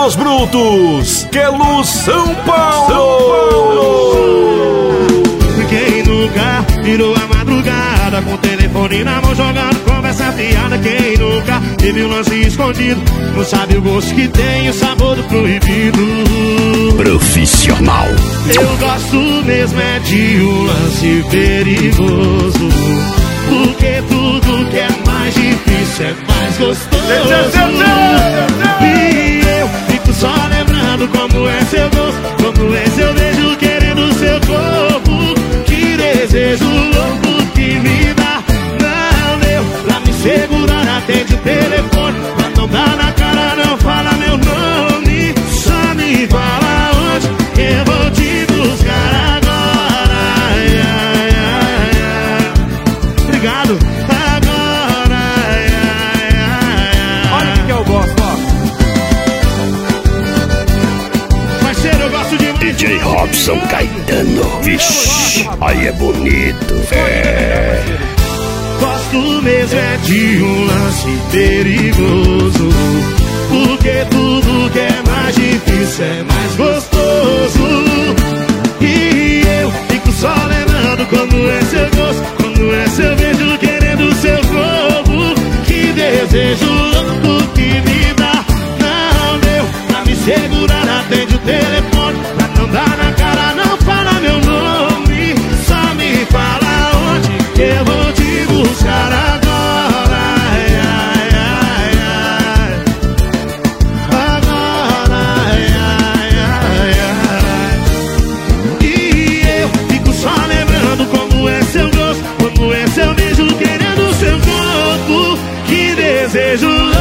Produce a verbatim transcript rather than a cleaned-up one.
dos brutos, Quelu São Paulo. São Paulo. Quem nunca virou a madrugada com o telefone na mão jogando conversa fiada? Quem nunca teve um lance escondido, não sabe o gosto que tem, o sabor do proibido. Profissional. Eu gosto mesmo é de um lance perigoso, porque tudo que é mais difícil é mais gostoso. E eu fico só lembrando como é seu gosto, como é seu beijo querendo seu corpo. Que desejo louco que me dá. Não deu pra me segurar, atende o telefone, mas não dá na cara, não fala meu nome. Só me fala onde eu vou te buscar agora. Ai, ai, ai, ai. Obrigado. Agora, ai, ai, ai. Olha o que eu gosto, ó. Parceiro, eu gosto demais. D J Robson Caetano. Vixe, aí é bonito. É. Gosto mesmo é de um lance perigoso, porque tudo que é mais difícil é mais gostoso. E eu fico só lembrando como é seu gosto, como é seu beijo querendo seu corpo. Que desejo louco que me dá. Não deu pra me segurar, atende o telefone, mas não dá na cara, não fala meu nome. Só me fala onde que eu vou te buscar agora. Ai, ai, ai, ai. Agora, ai, ai, ai, ai. E eu fico só lembrando como é seu gosto, como é seu beijo querendo seu corpo. Que desejo